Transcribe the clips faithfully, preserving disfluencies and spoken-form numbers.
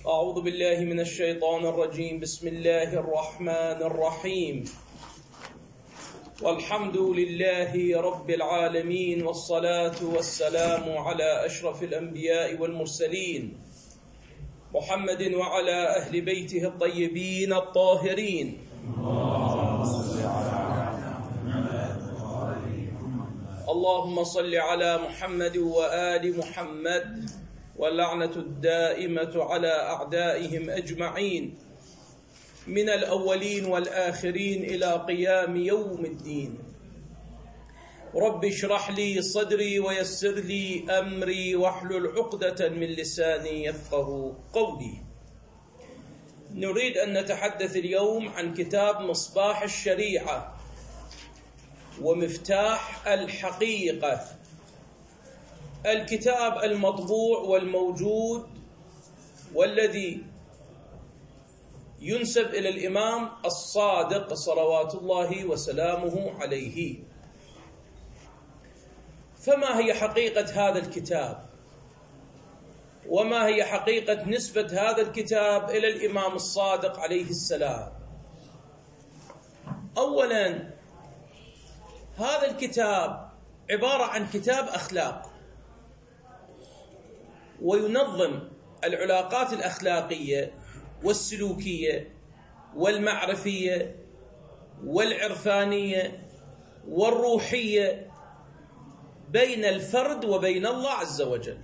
أعوذ بالله من الشيطان الرجيم. بسم الله الرحمن الرحيم. والحمد لله رب العالمين، والصلاة والسلام على أشرف الأنبياء والمرسلين محمد وعلى أهل بيته الطيبين الطاهرين. اللهم صل على محمد وآل محمد، واللعنة الدائمة على أعدائهم أجمعين من الأولين والآخرين إلى قيام يوم الدين. رب اشرح لي صدري ويسر لي أمري واحلل عقدة من لساني يفقه قولي. نريد أن نتحدث اليوم عن كتاب مصباح الشريعة ومفتاح الحقيقة، الكتاب المطبوع والموجود والذي ينسب إلى الإمام الصادق صلوات الله وسلامه عليه. فما هي حقيقة هذا الكتاب؟ وما هي حقيقة نسبة هذا الكتاب إلى الإمام الصادق عليه السلام؟ أولاً، هذا الكتاب عبارة عن كتاب أخلاق، وينظم العلاقات الأخلاقية والسلوكية والمعرفية والعرفانية والروحية بين الفرد وبين الله عز وجل،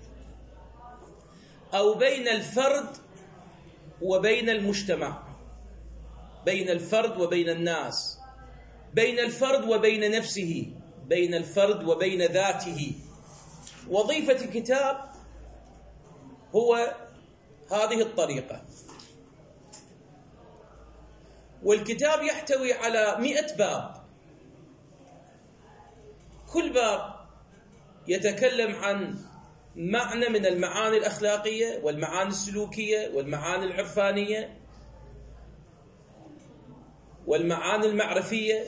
أو بين الفرد وبين المجتمع، بين الفرد وبين الناس، بين الفرد وبين نفسه، بين الفرد وبين ذاته. وظيفة الكتاب هو هذه الطريقة. والكتاب يحتوي على مئة باب، كل باب يتكلم عن معنى من المعاني الأخلاقية والمعاني السلوكية والمعاني العرفانية والمعاني المعرفية.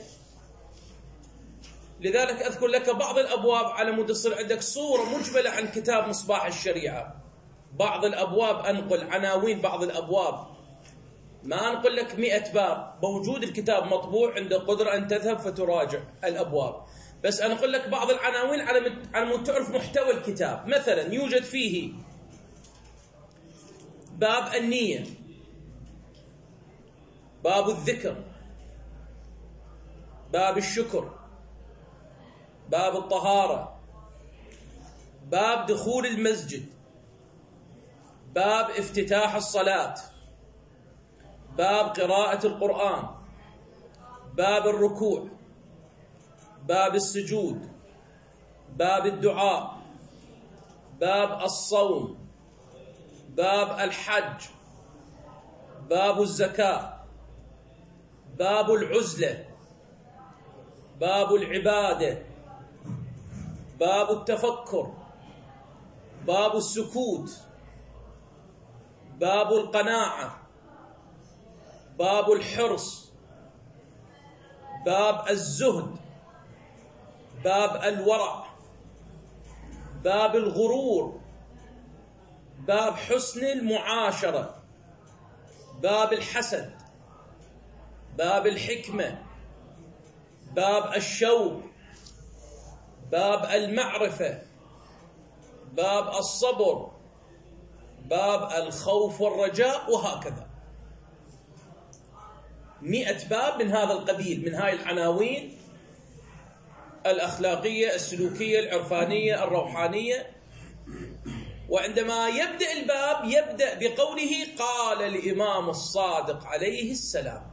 لذلك أذكر لك بعض الأبواب على مود يصير عندك صورة مجملة عن كتاب مصباح الشريعة. بعض الأبواب أنقل عناوين بعض الأبواب، ما أنقل لك مئة باب. موجود الكتاب مطبوع، عندك قدرة أن تذهب فتراجع الأبواب، بس أنقل لك بعض العناوين على مود تعرف محتوى الكتاب. مثلا يوجد فيه باب النية، باب الذكر، باب الشكر، باب الطهارة، باب دخول المسجد، باب افتتاح الصلاة، باب قراءة القرآن، باب الركوع، باب السجود، باب الدعاء، باب الصوم، باب الحج، باب الزكاة، باب العزلة، باب العبادة، باب التفكر، باب السكوت، باب القناعة، باب الحرص، باب الزهد، باب الورع، باب الغرور، باب حسن المعاشرة، باب الحسد، باب الحكمة، باب الشوق، باب المعرفة، باب الصبر، باب الخوف والرجاء، وهكذا. مئة باب من هذا القبيل، من هاي العناوين الأخلاقية السلوكية العرفانية الروحانية. وعندما يبدأ الباب يبدأ بقوله قال الإمام الصادق عليه السلام،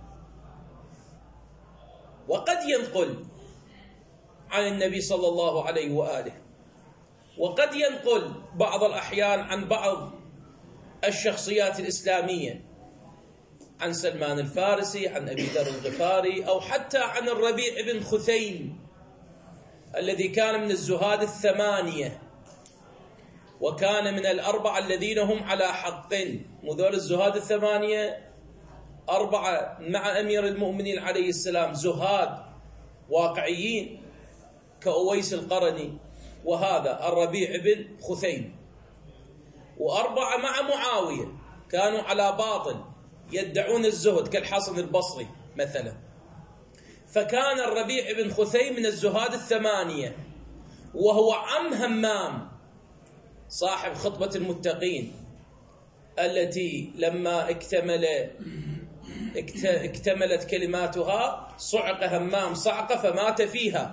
وقد ينقل عن النبي صلى الله عليه وآله، وقد ينقل بعض الأحيان عن بعض الشخصيات الإسلامية، عن سلمان الفارسي، عن أبي ذر الغفاري، أو حتى عن الربيع بن خثيم الذي كان من الزهاد الثمانية، وكان من الأربعة الذين هم على حق. وذول الزهاد الثمانية أربعة مع أمير المؤمنين عليه السلام زهاد واقعيين كأويس القرني وهذا الربيع بن خثيم، وأربعة مع معاوية كانوا على باطل يدعون الزهد كالحسن البصري مثلا. فكان الربيع بن خثيم من الزهاد الثمانية، وهو عم همام صاحب خطبة المتقين التي لما اكتمل اكتملت كلماتها صعق همام صعقة فمات فيها.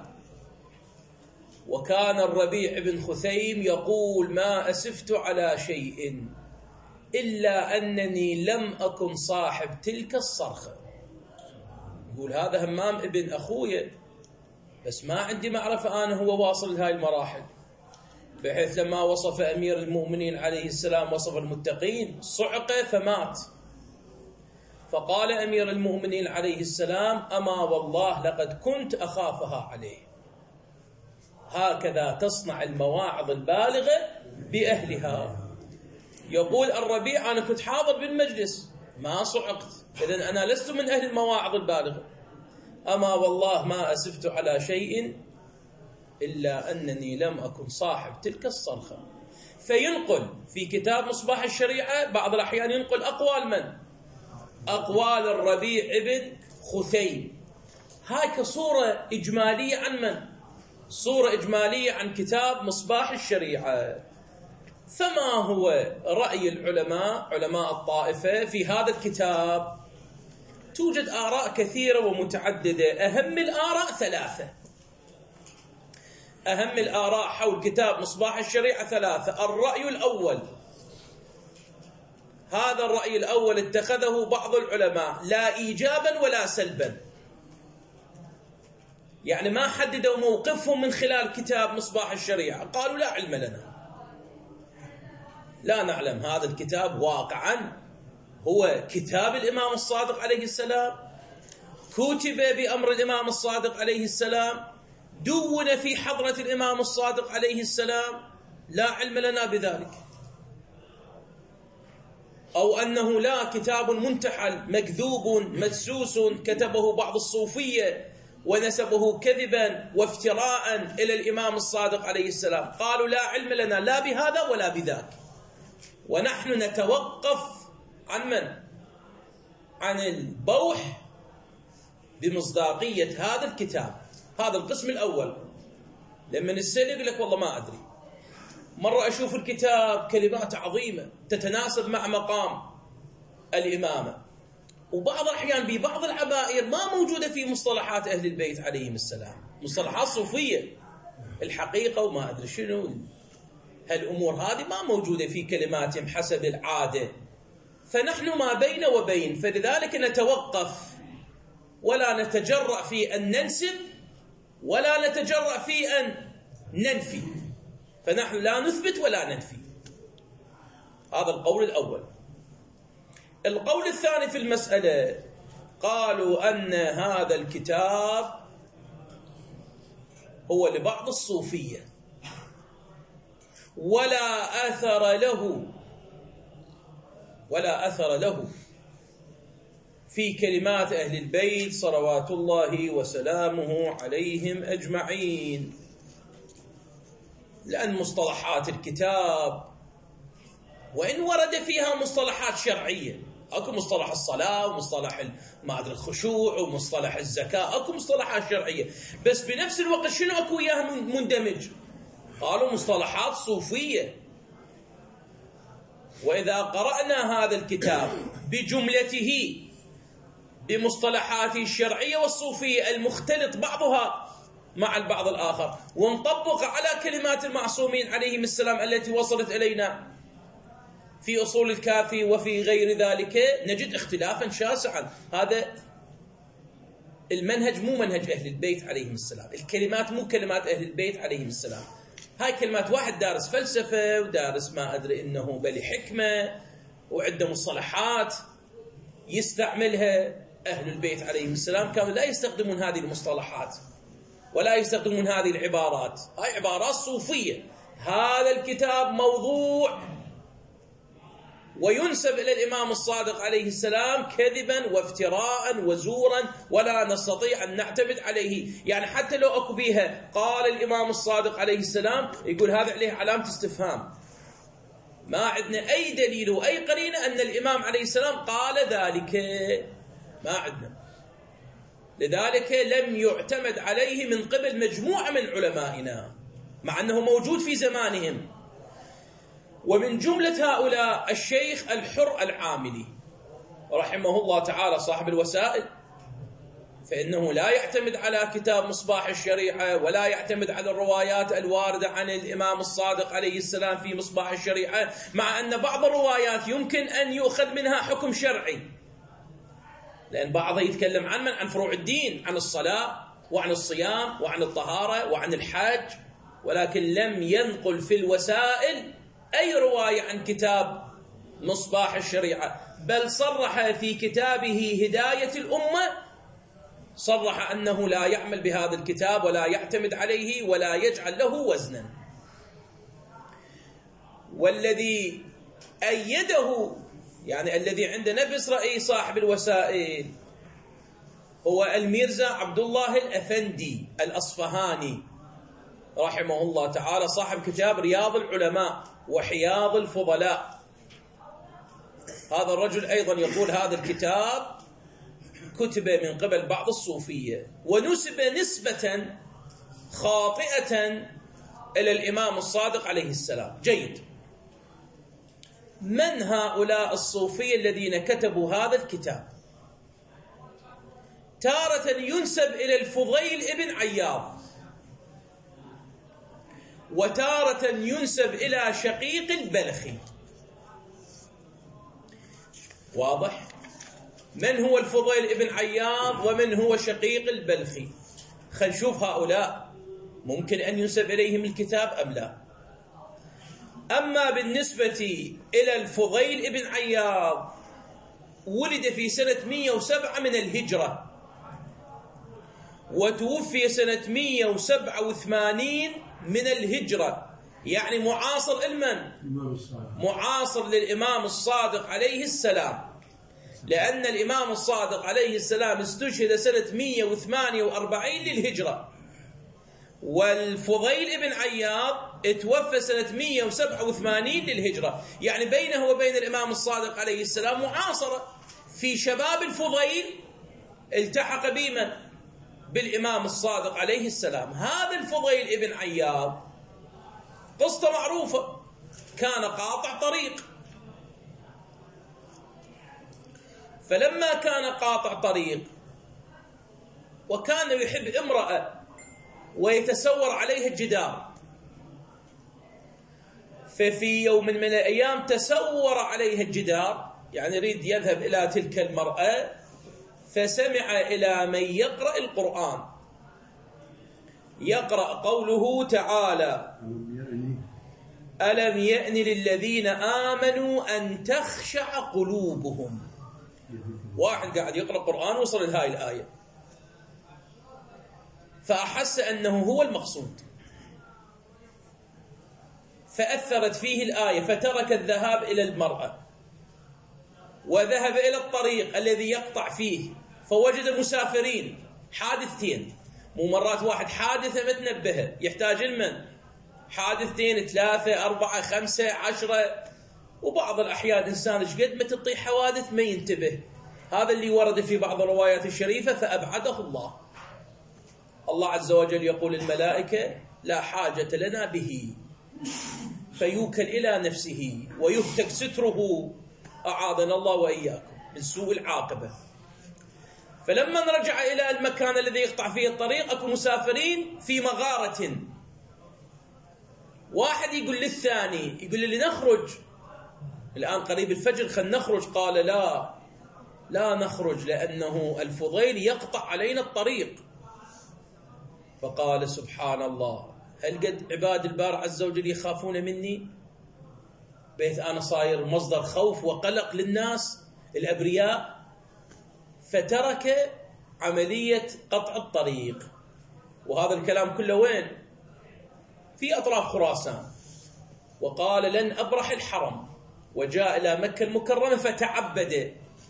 وكان الربيع بن خثيم يقول: ما أسفت على شيء إلا أنني لم أكن صاحب تلك الصرخة. يقول هذا همام ابن أخويا، بس ما عندي معرفة أنا هو واصل لهذه المراحل، بحيث لما وصف أمير المؤمنين عليه السلام وصف المتقين صعق فمات. فقال أمير المؤمنين عليه السلام: أما والله لقد كنت أخافها عليه. هكذا تصنع المواعظ البالغة بأهلها. يقول الربيع: أنا كنت حاضر بالمجلس ما صعقت، إذن أنا لست من أهل المواعظ البالغة. أما والله ما أسفت على شيء إلا أنني لم أكن صاحب تلك الصرخة. فينقل في كتاب مصباح الشريعة بعض الأحيان ينقل أقوال من؟ أقوال الربيع بن خثيم. هاي كصورة إجمالية عن من؟ صورة إجمالية عن كتاب مصباح الشريعة. فما هو رأي العلماء علماء الطائفة في هذا الكتاب؟ توجد آراء كثيرة ومتعددة. أهم الآراء ثلاثة. أهم الآراء حول كتاب مصباح الشريعة ثلاثة. الرأي الأول، هذا الرأي الأول اتخذه بعض العلماء لا إيجابا ولا سلبا، يعني ما حددوا موقفهم من خلال كتاب مصباح الشريعة، قالوا لا علم لنا، لا نعلم هذا الكتاب واقعا هو كتاب الإمام الصادق عليه السلام، كتب بأمر الإمام الصادق عليه السلام، دون في حضرة الإمام الصادق عليه السلام، لا علم لنا بذلك. أو أنه لا كتاب منتحل مكذوب مدسوس كتبه بعض الصوفية ونسبه كذبا وافتراء إلى الإمام الصادق عليه السلام، قالوا لا علم لنا لا بهذا ولا بذاك. ونحن نتوقف عن من؟ عن البوح بمصداقية هذا الكتاب. هذا القسم الأول. لما نسأل يقول لك والله ما أدري. مرة أشوف الكتاب كلمات عظيمة تتناسب مع مقام الإمامة، وبعض الأحيان ببعض العبائر ما موجودة في مصطلحات أهل البيت عليهم السلام، مصطلحات صوفية الحقيقة وما أدري شنو، هالأمور هذه ما موجودة في كلماتهم حسب العادة. فنحن ما بين وبين، فلذلك نتوقف ولا نتجرأ في أن ننسب ولا نتجرأ في أن ننفي، فنحن لا نثبت ولا ننفي. هذا القول الأول. القول الثاني في المسألة، قالوا أن هذا الكتاب هو لبعض الصوفية ولا أثر له ولا أثر له في كلمات أهل البيت صلوات الله وسلامه عليهم أجمعين، لأن مصطلحات الكتاب وإن ورد فيها مصطلحات شرعية، أكو مصطلح الصلاة ومصطلح ما أدري الخشوع ومصطلح الزكاة، أكو مصطلحات شرعية، بس بنفس الوقت شنو أكو إياها مندمج؟ قالوا مصطلحات صوفية. وإذا قرأنا هذا الكتاب بجملته بمصطلحاته الشرعية والصوفية المختلط بعضها مع البعض الآخر، ونطبق على كلمات المعصومين عليهم السلام التي وصلت إلينا في أصول الكافي وفي غير ذلك، نجد اختلافا شاسعا. هذا المنهج مو منهج أهل البيت عليهم السلام، الكلمات مو كلمات أهل البيت عليهم السلام، هاي كلمات واحد دارس فلسفة ودارس ما أدري إنه بلي حكمة وعنده مصطلحات يستعملها. أهل البيت عليهم السلام كانوا لا يستخدمون هذه المصطلحات ولا يستخدمون هذه العبارات، هاي عبارات صوفية. هذا الكتاب موضوع وينسب إلى الإمام الصادق عليه السلام كذبا وافتراء وزورا، ولا نستطيع أن نعتمد عليه. يعني حتى لو أكو بيها قال الإمام الصادق عليه السلام، يقول هذا عليه علامة استفهام، ما عندنا أي دليل وأي قرينة أن الإمام عليه السلام قال ذلك، ما عندنا. لذلك لم يعتمد عليه من قبل مجموعة من علمائنا مع أنه موجود في زمانهم. ومن جملة هؤلاء الشيخ الحر العاملي رحمه الله تعالى صاحب الوسائل، فإنه لا يعتمد على كتاب مصباح الشريعة ولا يعتمد على الروايات الواردة عن الإمام الصادق عليه السلام في مصباح الشريعة، مع أن بعض الروايات يمكن أن يؤخذ منها حكم شرعي، لأن بعضها يتكلم عن من عن فروع الدين، عن الصلاة وعن الصيام وعن الطهارة وعن الحج، ولكن لم ينقل في الوسائل أي رواية عن كتاب مصباح الشريعة، بل صرح في كتابه هداية الأمة، صرح أنه لا يعمل بهذا الكتاب ولا يعتمد عليه ولا يجعل له وزنا. والذي أيده يعني الذي عند نفس رأي صاحب الوسائل هو الميرزا عبد الله الأفندي الأصفهاني رحمه الله تعالى، صاحب كتاب رياض العلماء وحياض الفضلاء. هذا الرجل أيضا يقول هذا الكتاب كتب من قبل بعض الصوفية ونسب نسبة خاطئة إلى الإمام الصادق عليه السلام. جيد. من هؤلاء الصوفية الذين كتبوا هذا الكتاب؟ تارة ينسب إلى الفضيل ابن عياض، وتارة ينسب إلى شقيق البلخي. واضح؟ من هو الفضيل ابن عياض ومن هو شقيق البلخي؟ خلينا نشوف هؤلاء ممكن أن ينسب إليهم الكتاب أم لا. أما بالنسبة إلى الفضيل ابن عياض، ولد في سنة مئة وسبعة من الهجرة وتوفي سنة مئة وسبعة وثمانين من الهجرة، يعني معاصر لمن؟ معاصر للإمام الصادق عليه السلام، لأن الإمام الصادق عليه السلام استشهد سنة مئة وثمانية وأربعين للهجرة، والفضيل ابن عياض اتوفى سنة مئة وسبعة وثمانين للهجرة، يعني بينه وبين الإمام الصادق عليه السلام معاصرة. في شباب الفضيل التحق بمن؟ بالإمام الصادق عليه السلام. هذا الفضيل ابن عياض قصة معروفة، كان قاطع طريق، فلما كان قاطع طريق وكان يحب امرأة ويتسور عليها الجدار، ففي يوم من الأيام تسور عليها الجدار، يعني يريد يذهب إلى تلك المرأة، فسمع إلى من يقرأ القرآن يقرأ قوله تعالى: ألم يأن للذين آمنوا أن تخشع قلوبهم. واحد قاعد يقرأ قرآن وصل لهاي الآية، فأحس أنه هو المقصود، فأثرت فيه الآية، فترك الذهاب إلى المرأة وذهب إلى الطريق الذي يقطع فيه، فوجد مسافرين، حادثتين، مو مرات واحد حادثة متنبهة، يحتاج المن حادثتين ثلاثة أربعة خمسة عشرة، وبعض الأحيان إنسان إيش قد ما تطيح حوادث ما ينتبه. هذا اللي ورد في بعض الروايات الشريفة فأبعده الله. الله عز وجل يقول الملائكة: لا حاجة لنا به، فيوكل إلى نفسه ويهتك ستره، أعاذنا الله وإياكم من سوء العاقبة. فلما رجع إلى المكان الذي يقطع فيه الطريق، أكو مسافرين في مغارة، واحد يقول للثاني، يقول لي نخرج الآن قريب الفجر، خلنا نخرج. قال: لا لا نخرج، لأنه الفضيل يقطع علينا الطريق. فقال: سبحان الله، هل قد عباد الباري عز وجل يخافون مني؟ بيت أنا صاير مصدر خوف وقلق للناس الأبرياء. فترك عملية قطع الطريق. وهذا الكلام كله وين؟ في أطراف خراسان. وقال: لن أبرح الحرم، وجاء إلى مكة المكرمة فتعبد،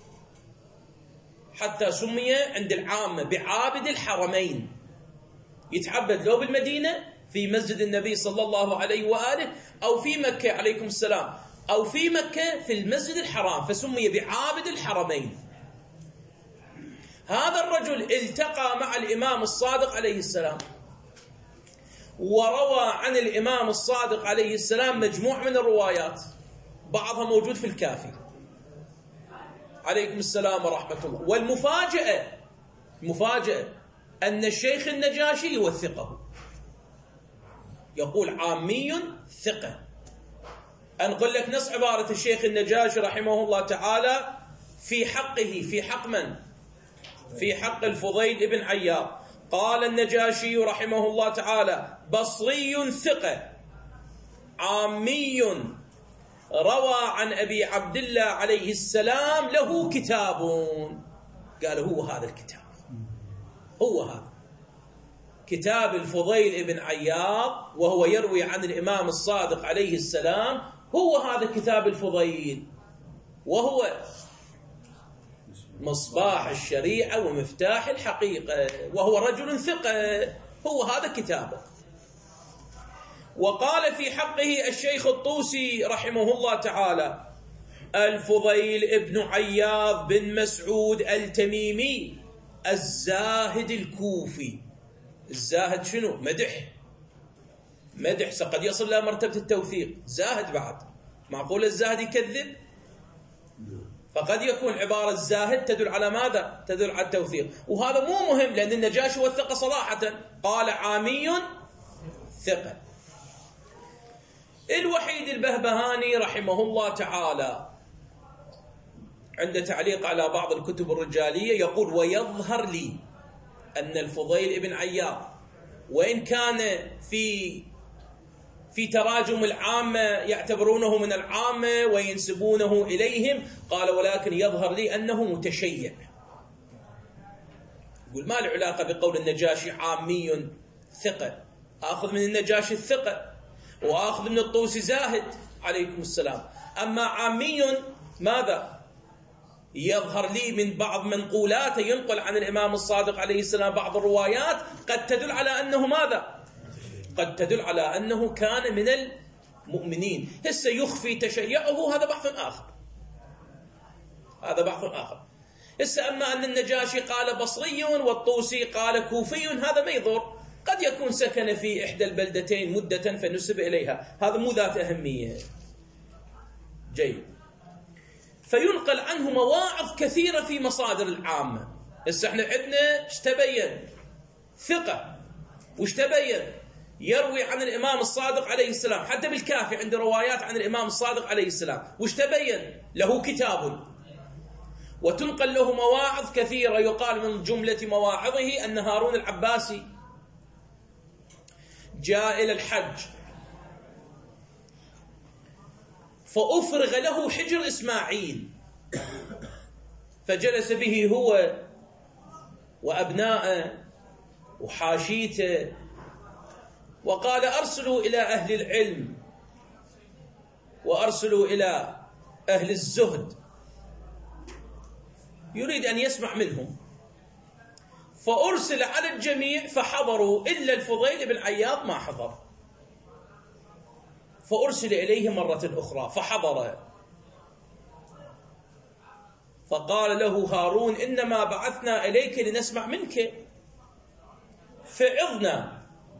حتى سمي عند العامة بعابد الحرمين. يتعبد لو بالمدينة في مسجد النبي صلى الله عليه وآله أو في مكة عليكم السلام، أو في مكة في المسجد الحرام، فسمي بعابد الحرمين. هذا الرجل التقى مع الإمام الصادق عليه السلام، وروى عن الإمام الصادق عليه السلام مجموع من الروايات، بعضها موجود في الكافي. عليكم السلام ورحمة الله. والمفاجأة مفاجأة أن الشيخ النجاشي يوثقه، يقول عامي ثقة. أنقل لك نص عبارة الشيخ النجاشي رحمه الله تعالى في حقه، في حق من؟ في حق الفضيل بن عياض. قال النجاشي رحمه الله تعالى: بصري ثقة عامي روى عن أبي عبد الله عليه السلام له كتاب. قال هو هذا الكتاب، هو هذا كتاب الفضيل بن عياض، وهو يروي عن الإمام الصادق عليه السلام. هو هذا كتاب الفضيل، وهو مصباح الشريعة ومفتاح الحقيقة، وهو رجل ثقة. هو هذا كتابه. وقال في حقه الشيخ الطوسي رحمه الله تعالى: الفضيل بن عياض بن مسعود التميمي الزاهد الكوفي. الزاهد شنو؟ مدح، مدح قد يصل إلى مرتبة التوثيق. زاهد بعد، معقول الزاهد يكذب؟ فقد يكون عبارة الزاهد تدل على ماذا؟ تدل على التوثيق. وهذا مو مهم، لأن النجاشي وثق صراحة، قال عامي ثقة. الوحيد البهبهاني رحمه الله تعالى عند تعليق على بعض الكتب الرجالية يقول: ويظهر لي أن الفضيل بن عياض وإن كان في في تراجم العامة يعتبرونه من العامة وينسبونه إليهم، قال: ولكن يظهر لي أنه متشيع. يقول ما له علاقة بقول النجاشي عامي ثقة، آخذ من النجاشي الثقة وآخذ من الطوسي زاهد عليكم السلام. أما عامي ماذا؟ يظهر لي من بعض منقولاته ينقل عن الإمام الصادق عليه السلام بعض الروايات قد تدل على أنه ماذا؟ قد تدل على أنه كان من المؤمنين. هسه يخفي تشيعه، هذا بحث آخر، هذا بحث آخر. هسه أما أن النجاشي قال بصري والطوسي قال كوفي، هذا ما يضر، قد يكون سكن في إحدى البلدتين مدة فنسب إليها، هذا مو ذات أهمية. جيد. فينقل عنه مواعظ كثيرة في مصادر العامة. هسه احنا عندنا ايش تبين؟ ثقة. وش تبين؟ يروي عن الإمام الصادق عليه السلام، حتى بالكافي عند روايات عن الإمام الصادق عليه السلام. وش تبين؟ له كتاب. وتنقل له مواعظ كثيرة، يقال من جملة مواعظه أن هارون العباسي جاء إلى الحج فأفرغ له حجر إسماعيل، فجلس به هو وأبناءه وحاشيته، وقال: أرسلوا إلى أهل العلم وأرسلوا إلى أهل الزهد، يريد أن يسمع منهم. فأرسل على الجميع فحضروا إلا الفضيل بن عياض ما حضر، فأرسل إليه مرة أخرى فحضر، فقال له هارون: إنما بعثنا إليك لنسمع منك فعظنا.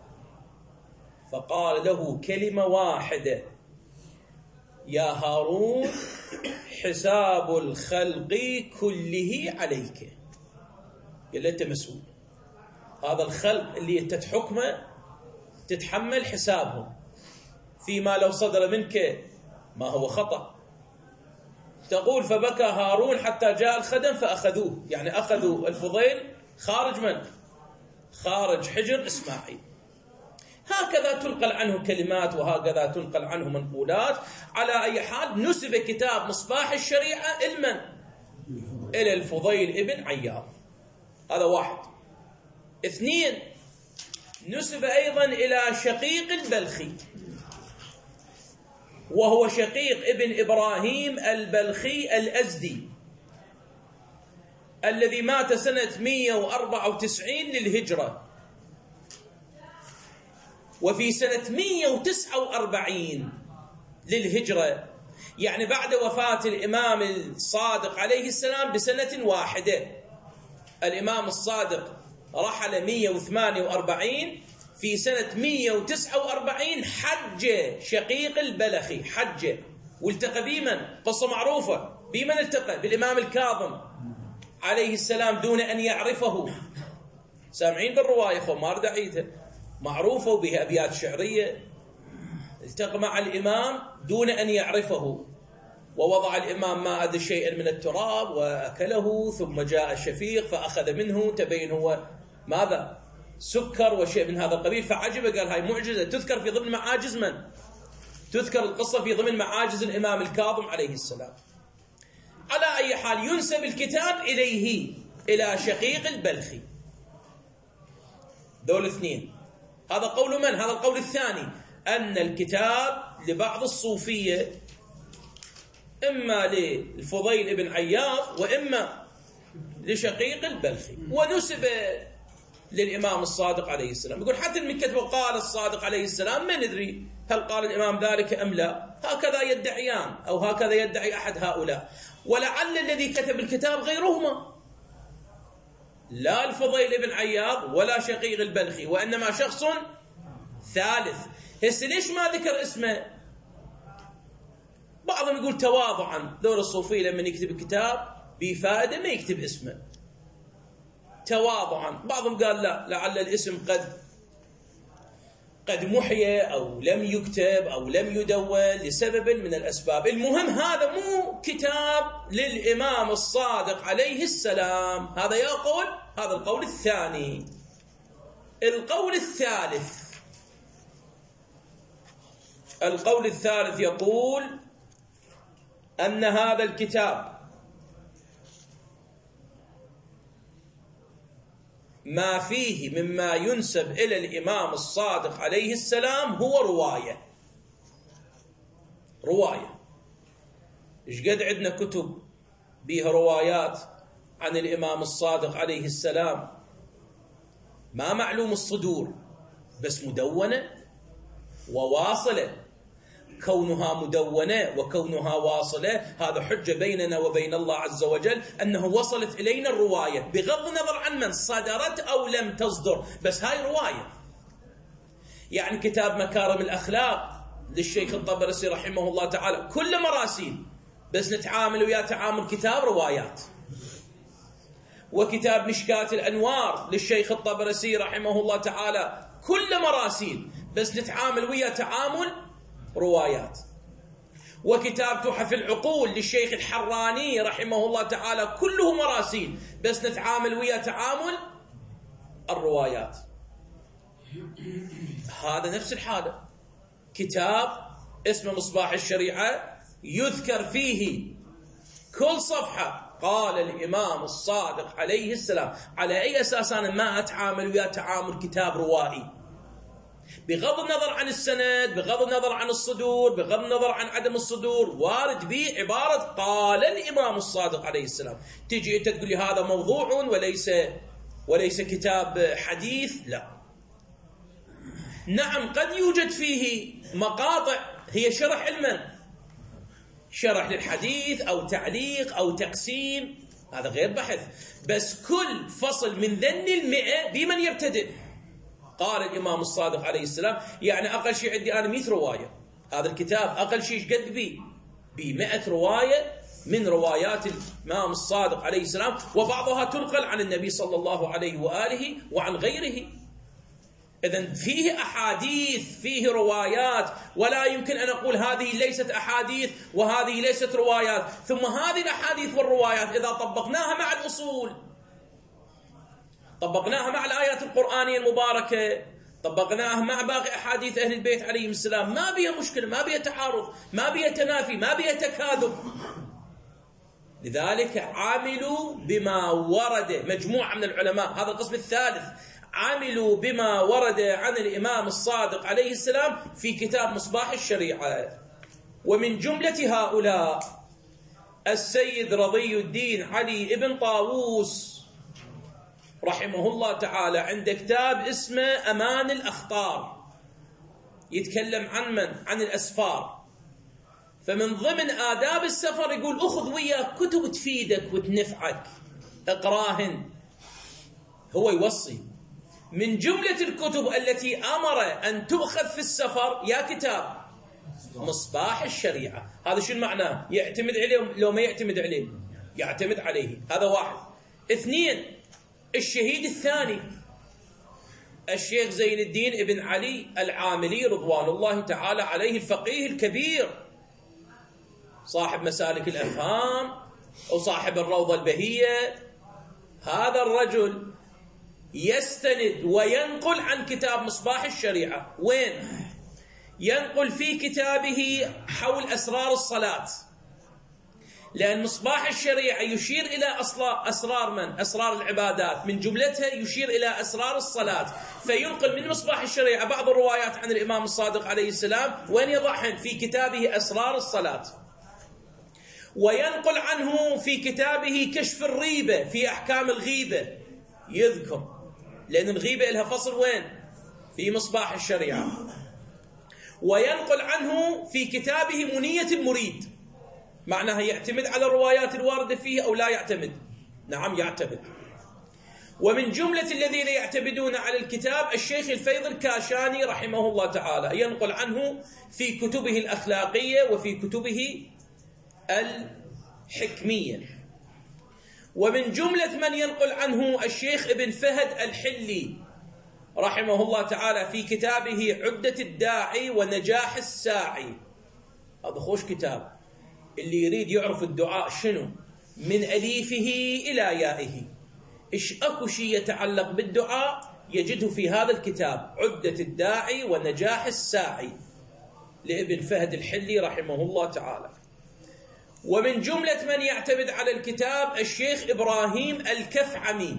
فقال له كلمة واحدة: يا هارون، حساب الخلق كله عليك. قال له: أنت مسؤول، هذا الخلق اللي أنت تحكمه تتحمل حسابهم، فيما لو صدر منك ما هو خطأ. تقول: فبكى هارون حتى جاء الخدم فأخذوه، يعني أخذوا الفضيل خارج من؟ خارج حجر إسماعيل. هكذا تنقل عنه كلمات وهكذا تنقل عنه منقولات. على أي حال، نسب كتاب مصباح الشريعة إلمن؟ إلى الفضيل ابن عياض. هذا واحد. اثنين، نسب أيضا إلى شقيق البلخي، وهو شقيق ابن إبراهيم البلخي الأزدي الذي مات سنة مئة وأربعة وتسعين للهجرة، وفي سنة مئة وتسعة وأربعين للهجرة يعني بعد وفاة الإمام الصادق عليه السلام بسنة واحدة. الإمام الصادق رحل مئة وثمانية وأربعين، في سنة مئة وتسعة وأربعين حج شقيق البلخي، حج والتقى بمن؟ قصة معروفة، بمن التقى؟ بالإمام الكاظم عليه السلام دون أن يعرفه. سامعين بالرواية ما أريد أعيدها، معروفة وبها أبيات شعرية. التقى مع الإمام دون أن يعرفه، ووضع الإمام ماء شيئا من التراب وأكله، ثم جاء الشفيق فأخذ منه، تبين هو ماذا؟ سكر وشيء من هذا القبيل، فعجب، قال هاي معجزة تذكر في ضمن معاجز من؟ تذكر القصة في ضمن معاجز الإمام الكاظم عليه السلام. على أي حال ينسب الكتاب إليه، إلى شقيق البلخي. دول اثنين. هذا قول من؟ هذا القول الثاني، أن الكتاب لبعض الصوفية، إما للفضيل بن عياض وإما لشقيق البلخي، ونسب للإمام الصادق عليه السلام. يقول حتى من كتبه قال الصادق عليه السلام، ما ندري هل قال الإمام ذلك أم لا، هكذا يدعيان أو هكذا يدعي أحد هؤلاء، ولعل الذي كتب الكتاب غيرهما، لا الفضيل بن عياض ولا شقيق البلخي، وإنما شخص ثالث. هسه ليش ما ذكر اسمه؟ بعضهم يقول تواضعا، دور الصوفية لما يكتب الكتاب بفائدة ما يكتب اسمه تواضعا. بعضهم قال لا، لعل الاسم قد قد محي أو لم يكتب أو لم يدون لسبب من الأسباب. المهم هذا مو كتاب للإمام الصادق عليه السلام. هذا يقول، هذا القول الثاني. القول الثالث، القول الثالث يقول أن هذا الكتاب ما فيه مما ينسب إلى الإمام الصادق عليه السلام هو رواية. رواية إيش قد عندنا كتب بها روايات عن الإمام الصادق عليه السلام، ما معلوم الصدور، بس مدونة وواصلة. كونها مدونة وكونها واصلة هذا حجة بيننا وبين الله عز وجل أنه وصلت إلينا الرواية، بغض النظر عن من صدرت أو لم تصدر، بس هاي رواية. يعني كتاب مكارم الأخلاق للشيخ الطبرسي رحمه الله تعالى كل مراسيل، بس نتعامل ويا تعامل كتاب روايات. وكتاب مشكاة الأنوار للشيخ الطبرسي رحمه الله تعالى كل مراسيل، بس نتعامل ويا تعامل روايات. وكتاب تحف العقول للشيخ الحراني رحمه الله تعالى كله مراسيل، بس نتعامل ويا تعامل الروايات. هذا نفس الحالة، كتاب اسمه مصباح الشريعة يذكر فيه كل صفحة قال الإمام الصادق عليه السلام. على أي أساس أنا ما أتعامل ويا تعامل كتاب روائي؟ بغض النظر عن السند، بغض النظر عن الصدور، بغض النظر عن عدم الصدور، وارد به عبارة قال الإمام الصادق عليه السلام. تجي أنت تقول لي هذا موضوع وليس وليس كتاب حديث، لا. نعم قد يوجد فيه مقاطع هي شرح علما، شرح للحديث أو تعليق أو تقسيم، هذا غير بحث. بس كل فصل من ذن المئة بمن يبتدئ؟ قال الإمام الصادق عليه السلام. يعني أقل شيء عندي أنا مئة رواية، هذا الكتاب أقل شيء قد بي بمئة رواية من روايات الإمام الصادق عليه السلام، وبعضها تنقل عن النبي صلى الله عليه وآله وعن غيره. إذن فيه أحاديث، فيه روايات، ولا يمكن أن أقول هذه ليست أحاديث وهذه ليست روايات. ثم هذه الأحاديث والروايات إذا طبقناها مع الأصول، طبقناها مع الآيات القرآنية المباركة، طبقناها مع باقي أحاديث أهل البيت عليهم السلام، ما بيها مشكلة، ما بيها تعارض، ما بيها تنافي، ما بيها تكاذب. لذلك عملوا بما ورد، مجموعة من العلماء، هذا القسم الثالث، عملوا بما ورد عن الإمام الصادق عليه السلام في كتاب مصباح الشريعة. ومن جملة هؤلاء السيد رضي الدين علي بن طاووس رحمه الله تعالى، عنده كتاب اسمه أمان الأخطار، يتكلم عن من؟ عن الأسفار. فمن ضمن آداب السفر يقول أخذ وياك كتب تفيدك وتنفعك، اقراهن. هو يوصي من جملة الكتب التي أمر أن تؤخذ في السفر يا كتاب مصباح الشريعة. هذا شو معناه؟ يعتمد عليه لو ما يعتمد عليه؟ يعتمد عليه. هذا واحد. اثنين، الشهيد الثاني الشيخ زين الدين ابن علي العاملي رضوان الله تعالى عليه، الفقيه الكبير صاحب مسالك الأفهام وصاحب الروضة البهية. هذا الرجل يستند وينقل عن كتاب مصباح الشريعة. وين؟ ينقل في كتابه حول أسرار الصلاة، لأن مصباح الشريعة يشير إلى أسرار من؟ أسرار العبادات، من جملتها يشير إلى أسرار الصلاة، فينقل من مصباح الشريعة بعض الروايات عن الإمام الصادق عليه السلام، وين يضعهن؟ في كتابه أسرار الصلاة. وينقل عنه في كتابه كشف الريبة في أحكام الغيبة، يذكر، لأن الغيبة لها فصل وين؟ في مصباح الشريعة. وينقل عنه في كتابه منية المريد، معناها يعتمد على الروايات الواردة فيه أو لا يعتمد؟ نعم يعتمد. ومن جملة الذين يعتمدون على الكتاب الشيخ الفيض الكاشاني رحمه الله تعالى، ينقل عنه في كتبه الأخلاقية وفي كتبه الحكمية. ومن جملة من ينقل عنه الشيخ ابن فهد الحلي رحمه الله تعالى في كتابه عدة الداعي ونجاح الساعي. هذا خوش كتاب، اللي يريد يعرف الدعاء شنو من أليفه إلى يائه، إيش أكو شيء يتعلق بالدعاء يجده في هذا الكتاب عدة الداعي ونجاح الساعي لابن فهد الحلي رحمه الله تعالى. ومن جملة من يعتمد على الكتاب الشيخ إبراهيم الكفعمي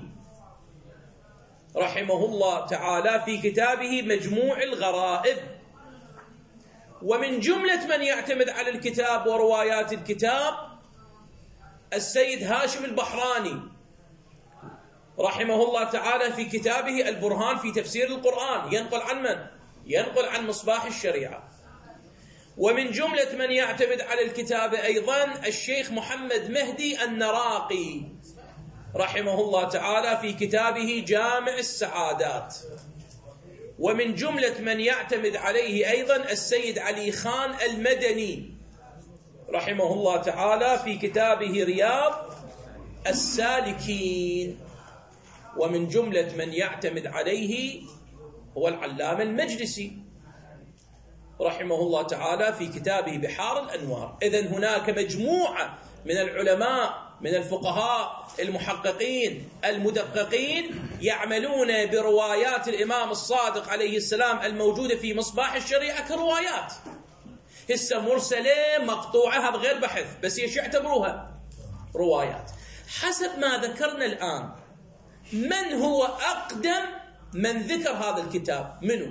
رحمه الله تعالى في كتابه مجموع الغرائب. ومن جملة من يعتمد على الكتاب وروايات الكتاب السيد هاشم البحراني رحمه الله تعالى في كتابه البرهان في تفسير القرآن، ينقل عن من؟ ينقل عن مصباح الشريعة. ومن جملة من يعتمد على الكتاب أيضا الشيخ محمد مهدي النراقي رحمه الله تعالى في كتابه جامع السعادات. ومن جملة من يعتمد عليه أيضا السيد علي خان المدني رحمه الله تعالى في كتابه رياض السالكين. ومن جملة من يعتمد عليه هو العلامة المجلسي رحمه الله تعالى في كتابه بحار الأنوار. إذن هناك مجموعة من العلماء من الفقهاء المحققين المدققين يعملون بروايات الإمام الصادق عليه السلام الموجودة في مصباح الشريعة كروايات، هسه مرسلة مقطوعة بغير بحث، بس ايش يعتبروها؟ روايات. حسب ما ذكرنا الآن، من هو أقدم من ذكر هذا الكتاب؟ منه؟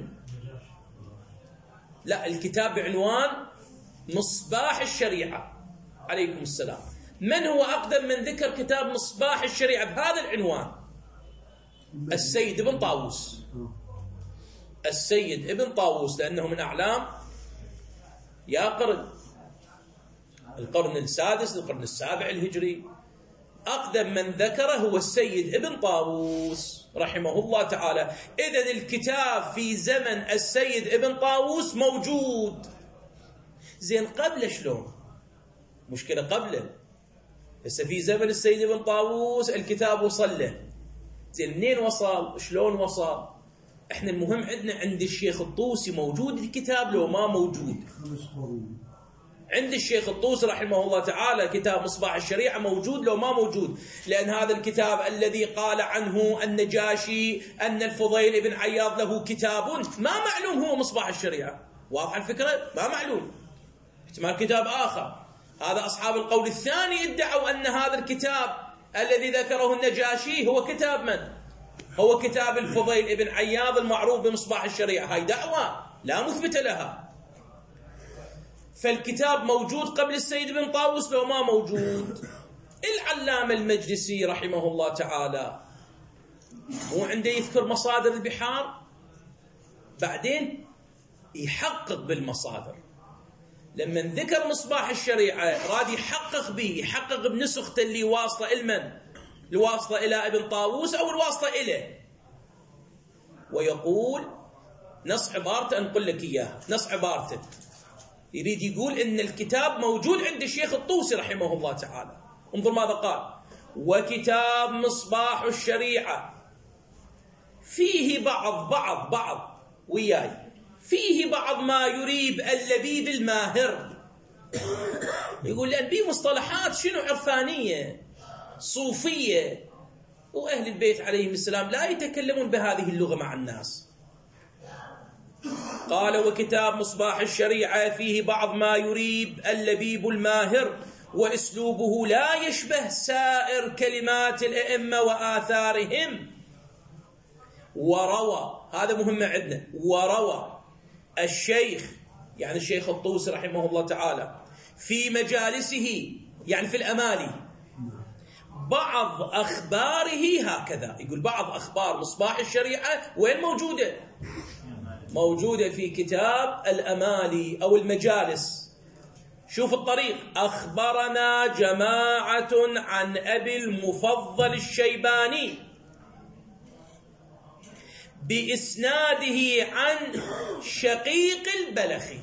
لا، الكتاب بعنوان مصباح الشريعة عليكم السلام. من هو أقدم من ذكر كتاب مصباح الشريعة بهذا العنوان؟ السيد ابن طاووس. السيد ابن طاووس، لأنه من أعلام يا قرن القرن السادس القرن السابع الهجري. أقدم من ذكره هو السيد ابن طاووس رحمه الله تعالى. إذن الكتاب في زمن السيد ابن طاووس موجود. زين قبل شلون؟ مشكلة قبله. هسه في زمن السيد ابن طاووس الكتاب وصل له. زين منين وصل؟ شلون وصل؟ احنا المهم عندنا عند الشيخ الطوسي موجود الكتاب لو ما موجود؟ عند الشيخ الطوسي رحمه الله تعالى كتاب مصباح الشريعة موجود لو ما موجود؟ لأن هذا الكتاب الذي قال عنه النجاشي أن الفضيل بن عياض له كتاب ما معلوم هو مصباح الشريعة. واضح الفكرة؟ ما معلوم، احتمال كتاب آخر. هذا أصحاب القول الثاني ادعوا أن هذا الكتاب الذي ذكره النجاشي هو كتاب من؟ هو كتاب الفضيل بن عياض المعروف بمصباح الشريعة. هاي دعوة لا مثبت لها. فالكتاب موجود قبل السيد بن طاووس لو ما موجود؟ العلامة المجلسي رحمه الله تعالى مو عنده يذكر مصادر البحار، بعدين يحقق بالمصادر، لما ذكر مصباح الشريعة راد يحقق به، يحقق بنسخته اللي واصلة إلمن؟ الواصلة إلى ابن طاووس أو الواصلة إليه، ويقول نص عبارته، أنقل لك إياها، نص عبارته يريد يقول إن الكتاب موجود عند الشيخ الطوسي رحمه الله تعالى. انظر ماذا قال: وكتاب مصباح الشريعة فيه بعض بعض بعض وياي فيه بعض ما يريب اللبيب الماهر. يقول لأن بيه مصطلحات شنو عرفانية صوفية، وأهل البيت عليهم السلام لا يتكلمون بهذه اللغة مع الناس. قال: وكتاب مصباح الشريعة فيه بعض ما يريب اللبيب الماهر، وأسلوبه لا يشبه سائر كلمات الأئمة وآثارهم. وروى، هذا مهم عندنا، وروى الشيخ يعني الشيخ الطوسي رحمه الله تعالى في مجالسه يعني في الأمالي بعض أخباره هكذا. يقول بعض أخبار مصباح الشريعة وين موجودة؟ موجودة في كتاب الأمالي أو المجالس. شوف الطريق: أخبرنا جماعة عن أبي المفضل الشيباني بإسناده عن شقيق البلخي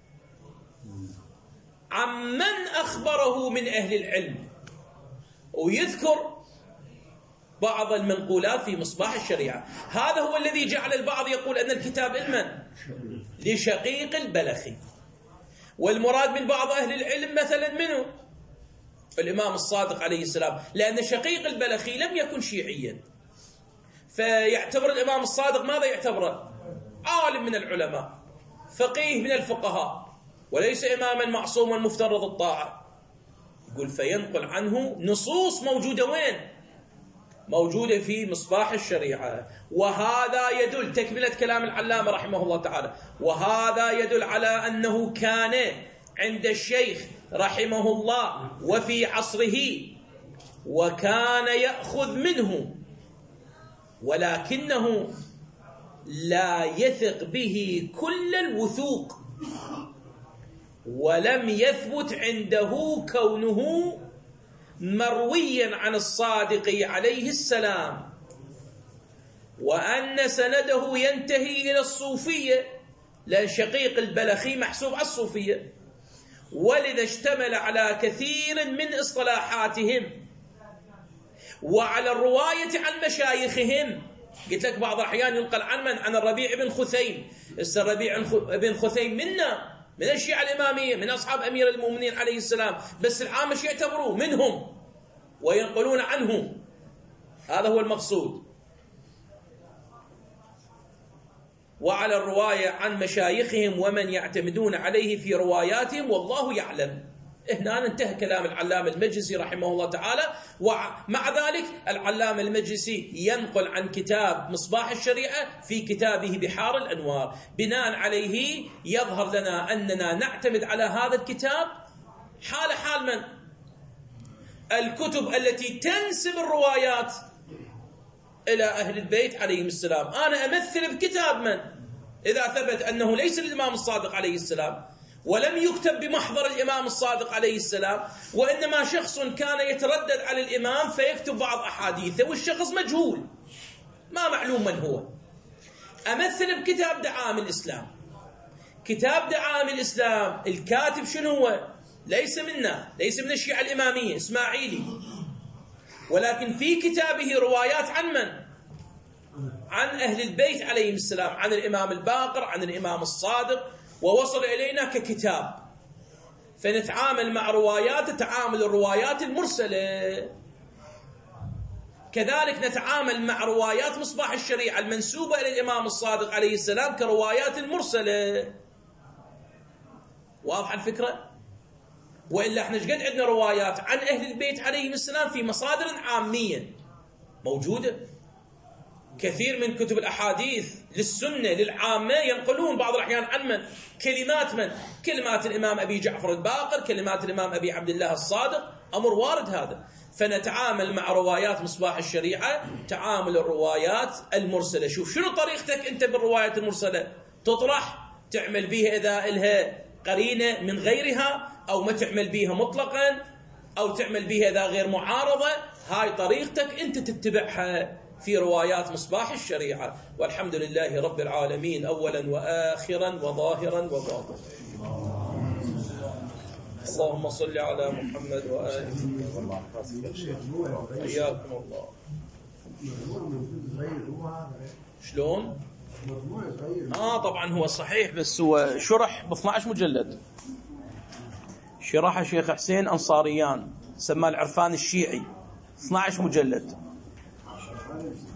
عمن أخبره من أهل العلم، ويذكر بعض المنقولات في مصباح الشريعة. هذا هو الذي جعل البعض يقول أن الكتاب لمن؟ لشقيق البلخي. والمراد من بعض أهل العلم مثلا منه الإمام الصادق عليه السلام، لأن شقيق البلخي لم يكن شيعيا، فيعتبر الإمام الصادق ماذا يعتبره؟ عالم من العلماء، فقيه من الفقهاء، وليس إماما معصوما مفترض الطاعة. يقول فينقل عنه نصوص موجودة وين؟ موجودة في مصباح الشريعة. وهذا يدل، تكملة كلام العلامة رحمه الله تعالى، وهذا يدل على أنه كان عند الشيخ رحمه الله وفي عصره، وكان يأخذ منه، ولكنه لا يثق به كل الوثوق، ولم يثبت عنده كونه مرويا عن الصادق عليه السلام، وأن سنده ينتهي إلى الصوفية، لأن شقيق البلخي محسوب على الصوفية، ولذا اشتمل على كثير من إصطلاحاتهم وعلى الرواية عن مشايخهم. قلت لك بعض الأحيان ينقل عن من؟ عن الربيع بن خثيم. الربيع بن خثيم منا، من الشيعة الإمامية، من أصحاب أمير المؤمنين عليه السلام، بس العامة يعتبروه منهم وينقلون عنه. هذا هو المقصود. وعلى الرواية عن مشايخهم ومن يعتمدون عليه في رواياتهم، والله يعلم. هنا انتهى كلام العلامة المجلسي رحمه الله تعالى. ومع ذلك العلامة المجلسي ينقل عن كتاب مصباح الشريعة في كتابه بحار الأنوار. بناء عليه يظهر لنا أننا نعتمد على هذا الكتاب حال حال من؟ الكتب التي تنسب الروايات إلى أهل البيت عليهم السلام. أنا أمثل بكتاب من؟ إذا ثبت أنه ليس للإمام الصادق عليه السلام، ولم يكتب بمحضر الإمام الصادق عليه السلام، وإنما شخص كان يتردد على الإمام فيكتب بعض أحاديثه، والشخص مجهول ما معلوم من هو. أمثل بكتاب دعائم الإسلام. كتاب دعائم الإسلام الكاتب شنو هو؟ ليس منا، ليس من الشيعة الإمامية، إسماعيلي، ولكن في كتابه روايات عن من؟ عن أهل البيت عليهم السلام، عن الإمام الباقر، عن الإمام الصادق، ووصل إلينا ككتاب. فنتعامل مع روايات تعامل الروايات المرسلة. كذلك نتعامل مع روايات مصباح الشريعة المنسوبة إلى الإمام الصادق عليه السلام كروايات المرسلة. واضح الفكرة؟ وإلا احنا قد عندنا روايات عن أهل البيت عليهم السلام في مصادر عامية موجودة. كثير من كتب الأحاديث للسنة للعامة ينقلون بعض الأحيان عن من؟ كلمات من؟ كلمات الإمام أبي جعفر الباقر، كلمات الإمام أبي عبد الله الصادق، أمر وارد هذا. فنتعامل مع روايات مصباح الشريعة تعامل الروايات المرسلة. شوف شنو طريقتك أنت بالروايات المرسلة؟ تطرح، تعمل بها إذا إلها قرينة من غيرها، أو ما تعمل بيها مطلقا، أو تعمل بها إذا غير معارضة. هاي طريقتك أنت تتبعها في روايات مصباح الشريعة. والحمد لله رب العالمين أولا وآخرا وظاهرا وباطنا. اللهم صل على محمد وآله. حياكم الله. شلون؟ آه طبعا هو صحيح، بس هو شرح ب اثني عشر مجلد، شرحه شيخ حسين أنصاريان، سماه العرفان الشيعي، اثني عشر مجلد.